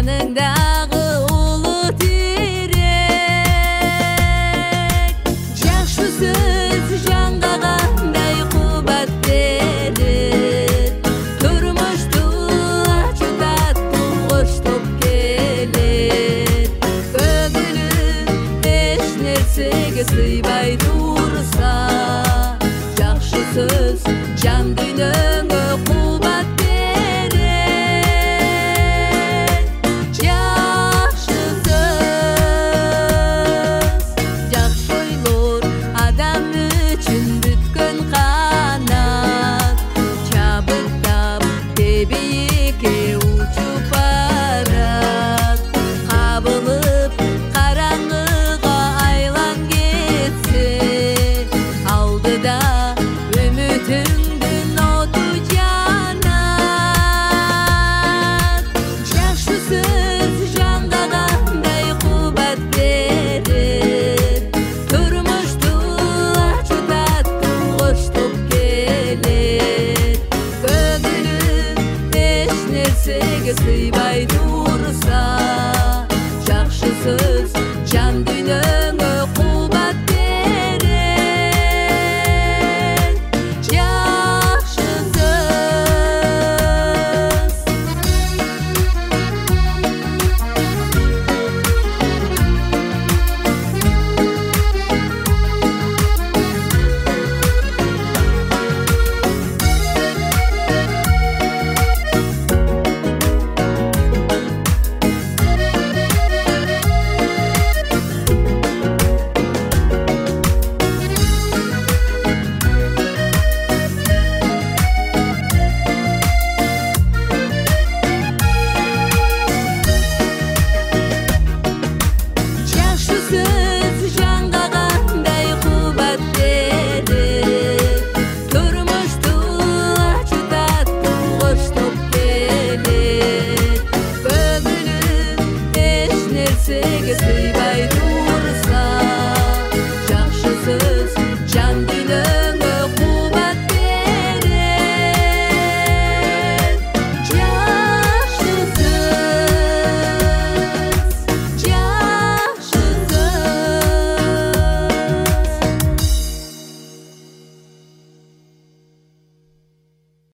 жаныңдағы улы тирек. Жакшы сөз жанга кандай кубат берет, турмушту ачуу таттуу коштоп келет. Көңүлүм эч нерсеге сыйбай турса, жакшы сөз жан дүйнөңө кубат берет. Жакшы сөз, жакшы ойлор адам үчүн бүткөн канат, чабыктап тебийикке учуп барат. Кабылып караңгыга айлан кетсе, алдыда үмүтүңдүн оту жанат. Жакшы сөз жанга кандай кубат берет, турмушту ачуу таттуу коштоп келет. Көңүлүм эч нерсеге сыйбай турса, жакшы сөз жан дүйнөңө кубат берет. Жакшы сөз. Жакшы сөз жанга кандай кубат берет, турмушту ачуу таттуу коштоп келет. Көңүлүм эч нерсеге сыйбай